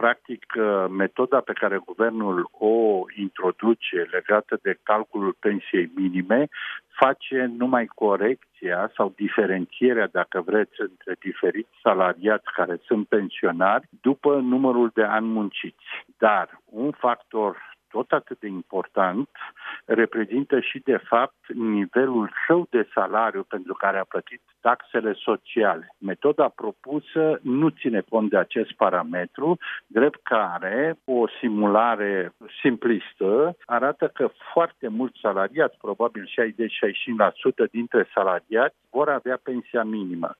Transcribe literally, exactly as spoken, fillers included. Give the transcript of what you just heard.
Practic, metoda pe care guvernul o introduce legată de calculul pensiei minime face numai corecția sau diferențierea, dacă vreți, între diferiți salariați care sunt pensionari după numărul de ani munciți. Dar un factor tot atât de important reprezintă și, de fapt, nivelul său de salariu pentru care a plătit taxele sociale. Metoda propusă nu ține cont de acest parametru, drept care o simulare simplistă arată că foarte mulți salariați, probabil șaizeci la șaizeci și cinci la sută dintre salariați, vor avea pensia minimă.